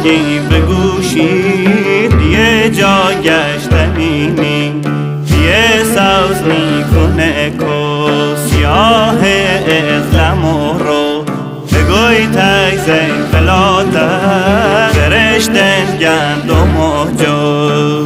آهنگی بگوشید یه جا گشتنینی یه ساز میکنه که سیاه ازلمو رو بگوی تایزین فلاته گرشتن گندم و جو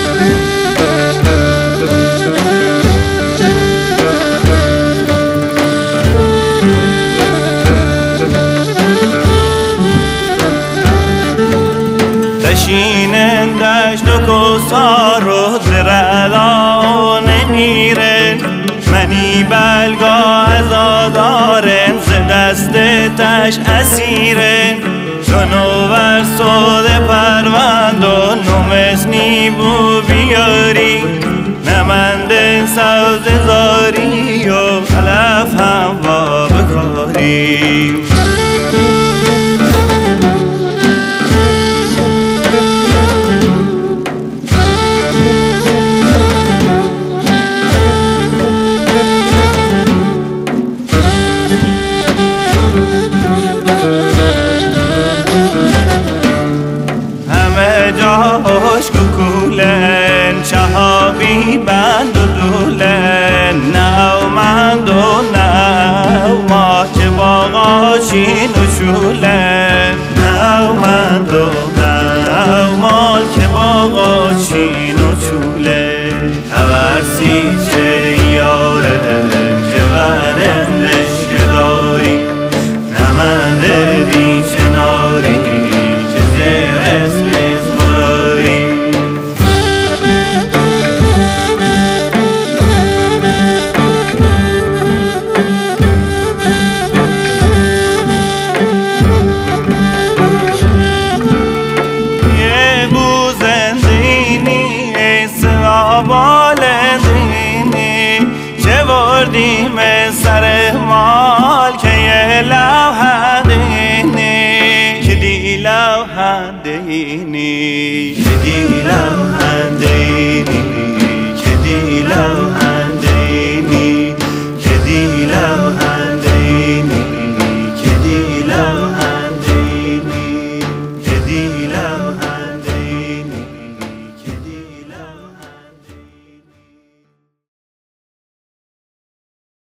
تشینن دشت و کسار و زرلا نمیرن منی بلگاه ازادارن ز دست تش اسیرن جنوبر سود پروند و نمسنی بو بیاری نمندن سوز زاری و علف هم با بکاری جاهاش ککولن شهابی بند و دولن نو مند و نو ما که باغاشین و شولن نو مند و نو ما که باغاشین و شولن تورسی چه یاره که برندش که داری نمنده دی چناری که زیر اسمی بالندینی چه بردیم سر مال که یه لوحندینی که دی لوحندینی که دی لوحندینی